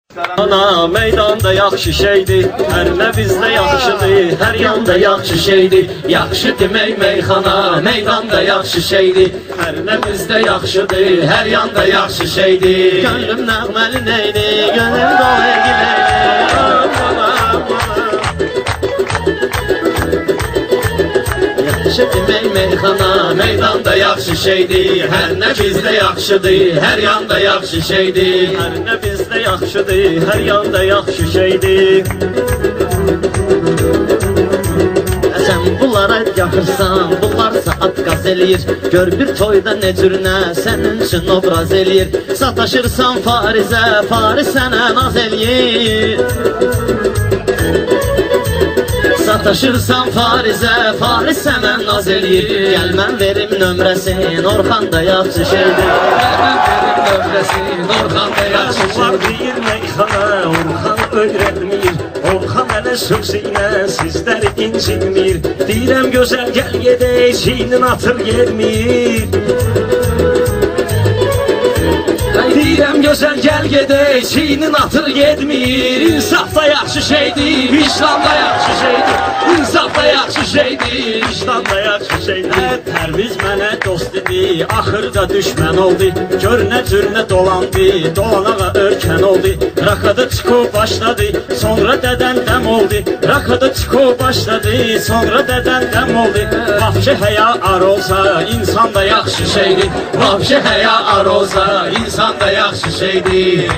Ana meydanda yaxşı şeydir, hər nə bizdə yaxşıdır, hər yanda yaxşı şeydir. Yaxşı demək meyxana, meydanda yaxşı şeydir, hər nə bizdə yaxşıdır, hər yanda yaxşı şeydir. Gönlüm nəğməli neydi, gönlüm dolayı Yaxşı demək meyxana, meydanda yaxşı şeydir, hər nə bizdə yaxşıdır, hər yanda yaxşı şeydir. Hər nə bizdə yaxşıdır, hər yanda yaxşı şeydir. Sən bunlara yaxırsan, bunlarsa atqaz eləyir. Gör bir toyda ne cürünə, sənin üçün obraz eləyir. Sataşırsan Farizə, Fariz sənə naz eləyir. Sataşırsan Farizə, Fariz sənə naz eləyir. Gəl mən verim nömrəsin, Orxan da yaxşı şeydir. Gəl mən verim nömrəsin, Orxan da yaxşı şeydir. Var deyir meyxana, Orxan öyrətmir. Orxan hələ sözüylə sizləri incitmir. Deyirəm gözəl gəl gedək, çiynin atır yermir. Deyirəm gözəl gəl gedək, çiynin atır gedmir. İnsaf da yaxşı şeydir, vicdan da yaxşı şeydir. İnsaf da yaxşı şeydir, vicdan da yaxşı şeydir. Pərviz mənə dost idi, axırda düşmən oldu. Gör nə cür nə dolandı, dolanağa örkən oldu. Rakada çıxıb başladı, sonra dədən dəm oldu. Rakada çıxıb başladı, sonra dədən dəm oldu. Vahşi həya ar olsa, insan da yaxşı şeydir. Vahşi həya ar olsa, insan da yaxşı şeydir.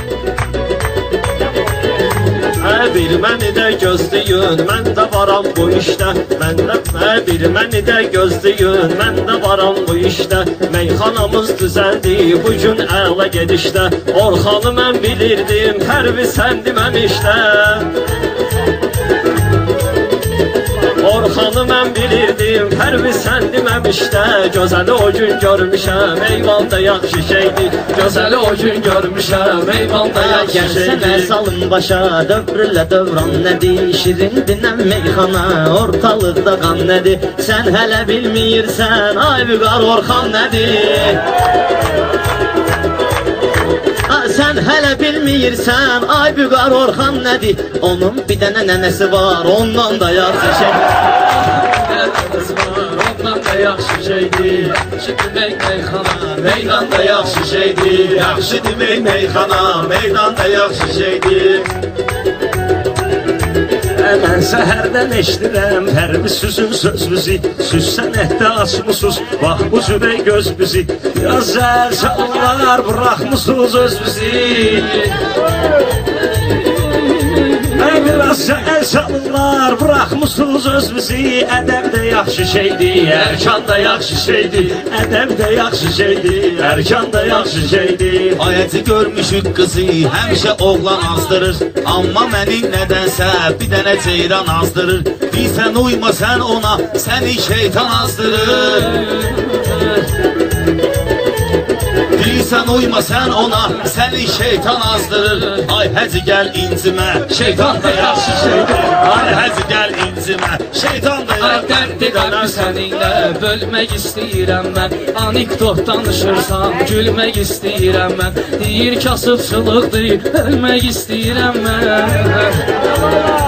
Bir məni də gözləyin, mən də varam bu işdə. Bir məni də gözləyin, mən də varam bu işdə. Meyxanamız düzəldi, bu gün əla gedişdə. Orxanı mən bilirdim, Pərviz səndi mən işdə. Orxanı mən bilirdim, Pərviz səndi mən işdə. Gözəli o gün görmüşəm, eyvanda yaxşı şeydir. Gözəli o gün görmüşəm, eyvanda yaxşı şeydir. Gəlsənə salın başa, dövrülə dövran nədir? Şirin dinən meyxana, ortalıqda qan nədir? Sən hələ bilmirsən, ay vüqar Orxan nədir? Sən hələ bilmirsən, ay vüqar Orxan nədir? Onun bir dənə nənəsi var, ondan da yaxşı şeydir. Ondan da yaxşı şeydir. Yaxşı demək meyxana, meydanda yaxşı şeydir. Yaxşı demək meyxana, meydanda yaxşı şeydir. Mən səhərdən eşdirəm Pərviz süzün sözünüzü. Süzsən əhdə açmısınız, bax bu cürə göz bizi. Biraz zəhər çalınlar, bıraxmısınız öz bizi. Biraz zəhər çalınlar, bıraxmısınız öz bizi. Ədəb də yaxşı şeydir, ərkan da yaxşı şeydir. Ədəb də yaxşı şeydir, ərkan da yaxşı şeydir. Ayəti görmüşük qızı, həmişə oğlan azdırır. Amma məni nədənsə bir dənə ceyran azdırır. Bilsən uyma sən ona, səni şeytan azdırır. Bilsən uyma sən ona, səni şeytan azdırır. Ay həzi gəl incimə, şeytan da yaxşı şeydir. Ay həzi gəl incimə, şeytan da yaxşı şeydir. Ay dərdli qəlbi səninlə bölmək istəyirəm mən. Anekdot danışırsam gülmək istəyirəm mən. Deyir kasıbçılıqdır, ölmək istəyirəm mən.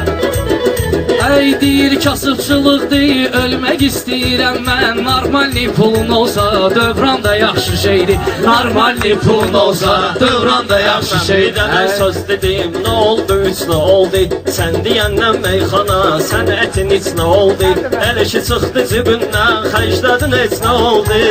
Ey deyir kasıbçılıqdır, ölmək istəyirəm mən. Normalni pulun olsa, dövran da yaxşı şeydir. Normalni pulun olsa, dövran da yaxşı şeydir. Hər söz dedim, nə oldu, üç nə oldu? Sən deyəndən meyxana, sən ətin iç nə oldu? Elə ki çıxdı cibindən, xərclədin heç nə oldu?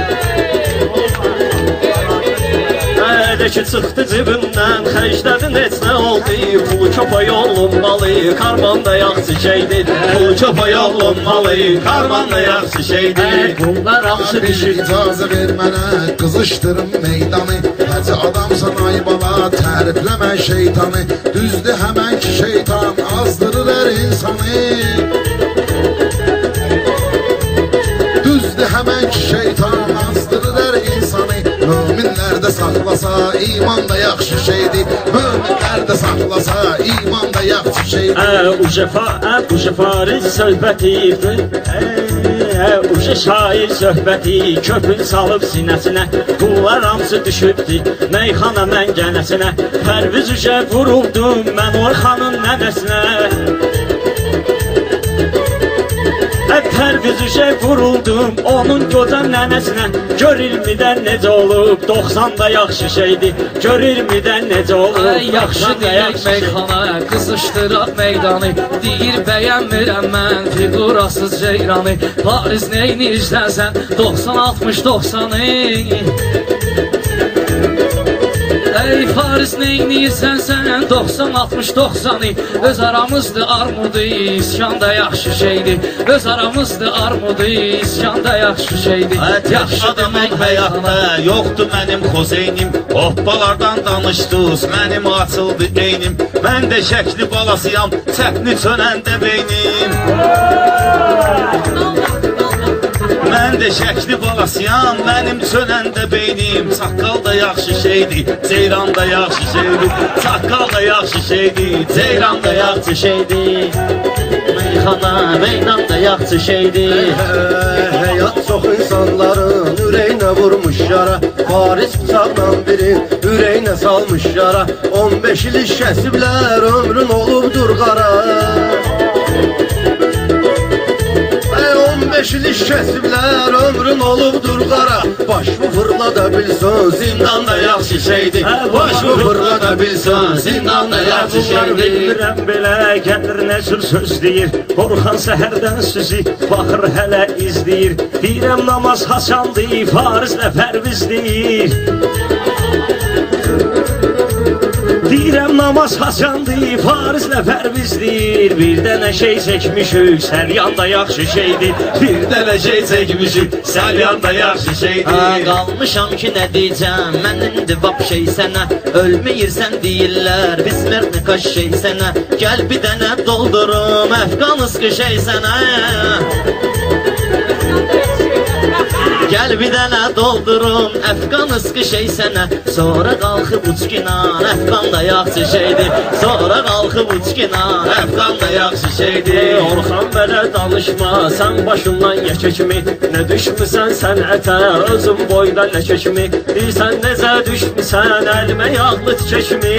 Elə ki çıxdı cibindən, xərclədin heç nə oldu? Pulu köpə yolunmalı, karman da yaxşı şeydir. Pulu köpə yolunmalı, karman da yaxşı şeydir. Bunlar hamısı düşür. İcazə ver mənə, qızışdırım meydanı. Həci adamsan ay bala, tərifləmə şeytanı. Düzdür həmən ki şeytan, azdırır hər insanı. Düzdür həmən ki şeytan, azdırır hər insanı. Möminlər də saxlasa iman da yaxşı şeydir. Möminlər də saxlasa, iman da yaxşı şeydir. Uje fariz söhbətidir. Uje şair söhbəti köpün salıb sinəsinə. Bunlar hamısı düşübdü meyxana məngənəsinə. Pərviz uje vuruldum mən Orxanın nənəsinə. Pərviz uje vuruldum onun qoca nənəsinə. Görülmədən necə olub 90-da yaxşı şeydir. Görülmədən necə olub Yaxşı deyək meyxana, qızışdıraq meydanı. Deyir bəyənmirəm mən figurasız ceyranı. Paris neynirsən sən 90-60-90'ı. Ey Paris neynirsən sən 90-60-90'ı. Öz aramızdı armudu, iskan da yaxşı şeydir. Öz aramızdı armudu, iskan da yaxşı şeydir. Yaxşı demək həyatda yoxdur mənim xozeynim. Hoppalardan danışdınız, mənim açıldı eynim. Mən də şəkli balasıyam, çətni çönəndə beynim. Mən də şəkli balasıyam, mənim çönəndə beynim. Çaqqal da yaxşı şeydir, ceyran da yaxşı şeydir. Çaqqal da yaxşı şeydir, ceyran da yaxşı şeydir. Meyxana, meydan da yaxşı şeydir. Həyat çox insanların ürəyinə vurmuş yara. Paris bıçaqla biri ürəyinə salmış yara. 15 il iş kəsiblər, ömrün olubdur qara. 15 il iş kəsiblər, ömrün olubdur qara. Başımı fırla da bilsən, zindan da yaxşı şeydir. Başımı fırla da bilsən, zindan da yaxşı şeydir. Bilmirəm belə gəlir nə sür söz deyir. Orxan səhərdən süzü baxır hələ izləyir. Deyirəm namaz haçandır, farizlə pərviz deyir. Deyirəm namaz haçandır, farizlə pərvizdir. Bir dənə şey çəkmişük, səlyan da yaxşı şeydir. Bir dənə şey çəkmişik, səlyan da yaxşı şeydir. Qalmışam ki nə deyəcəm, mən indi vap şey sənə. Ölməyirsən deyirlər, bismərni qaş şey sənə. Gəl bir dənə doldurum, əfqan ıskı şey sənə. Gəl bir dənə doldurum, əfqan ıskı şey sənə. Sonra qalxıb uçkinan, əfqan da yaxşı şeydir. Sonra qalxıb uçkinan, əfqan da yaxşı şeydir. Orxan belə danışma, sən başından yekə kimi. Nə düşmüsən sənətə, özün boyda ləkə kimi. Bilsən necə düşmüsən, əlimə yağlı tikə kimi.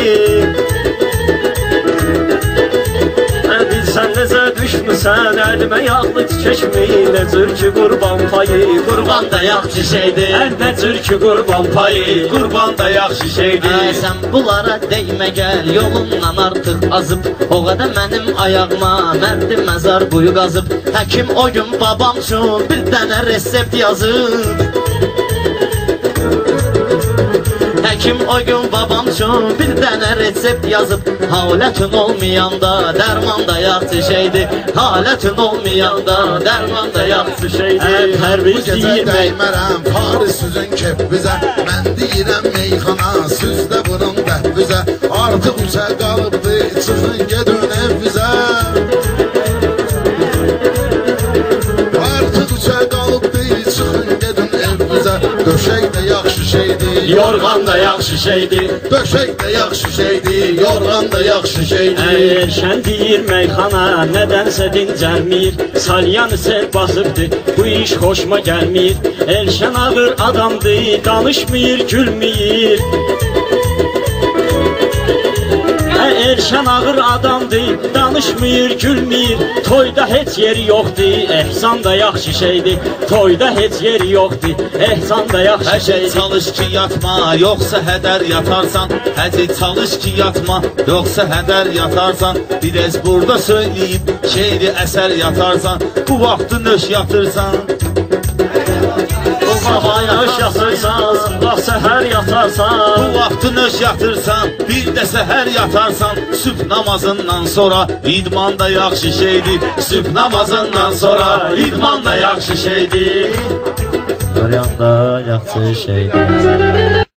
Bilsən necə düşmüsən, əlimə yağlı tikə kimi. Nə cür ki qurban payı, Qurban da yaxşı şeydir. nə cür ki qurban payı, Qurban da yaxşı şeydir. Sən bunlara deymə gəl, yolundan artıq azıb. O qədər mənim ayağıma mərdi məzar quyu qazıb. Həkim o gün babam üçün bir dənə resept yazıb. Həkim o gün babam üçün bir dənə resept yazıb. Halətin olmayanda dərman da yaxşı şeydir. Halətin olmayanda dərman da yaxşı şeydir. Bu gecə dəymərəm Paris süzün kepvizə. Mən deyirəm meyxana, süzdə bunun bəhvizə. Artıq üçə qalıbdı, çıxın gedin evvizə. Artıq üçə qalıbdı, çıxın gedin evvizə. Döşək də yaxşı şeydir, yorğan da yaxşı şeydir. döşək də yaxşı şeydir, yorğan da yaxşı şeydir. Şən deyir meyxana, nədənsə dincəlmir. Salyan isə basıbdır, bu iş xoşuma gəlmir. Elşən ağır adamdır, danışmır, gülmür. Elşən ağır adamdır, danışmır, gülmür. Toyda heç yeri yoxdur, ehsan da yaxşı şeydir. Toyda heç yeri yoxdur, ehsan da yaxşı Həci şeydir. çalış ki yatma, yoxsa hədər yatarsan. Həci çalış ki yatma, yoxsa hədər yatarsan. Biraz burada söyləyib, şeiri əsər yatarsan. Bu vaxtı nöş yatırsan. Sabah yaş yatırsan, sabah səhər yatarsan. Bu vaxtı nöş yatırsan, bir də səhər yatarsan. Sübh namazından sonra idman da yaxşı şeydir. Sübh namazından sonra idman da yaxşı şeydir. Qurban da yaxşı şeydir.